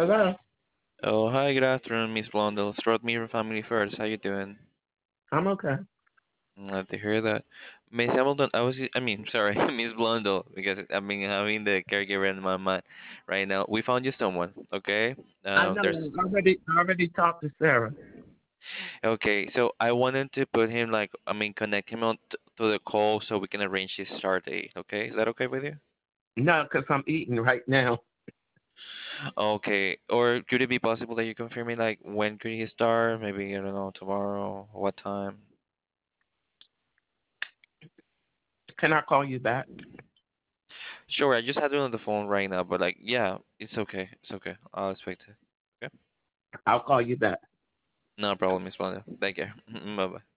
Hello. Oh, hi, good afternoon, Miss Blondell. It's Rodney from Family First. How you doing? I'm okay. Glad to hear that. Miss Hamilton, sorry, Miss Blondell, because I've been having the caregiver in my mind right now. We found you someone, okay? I know. There's I already talked to Sarah. okay. So I wanted to put him connect him on to the call so we can arrange his start date. Okay, is that okay with you? No, because I'm eating right now. Okay. Or could it be possible that you confirm me like when could he start? Maybe I don't know tomorrow. What time? Can I call you back? Sure, I just had it on the phone right now, but like, yeah, it's okay. It's okay. I'll expect it. Okay. I'll call you back. No problem, Miss Wanda. Thank you. Bye bye.